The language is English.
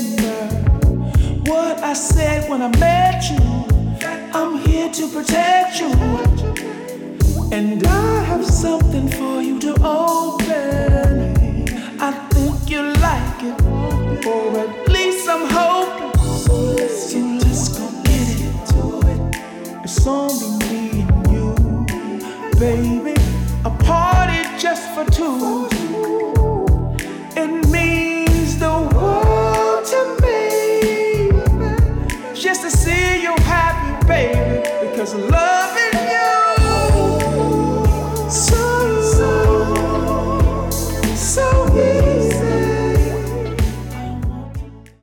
remember what I said when I met you. I'm here to protect you, and I have something for you to open. I think you like it, or at least I'm hoping. So let's go get into it. It's only me and you, baby. A party just for two. It means the world to me, just to see you happy, baby. Because love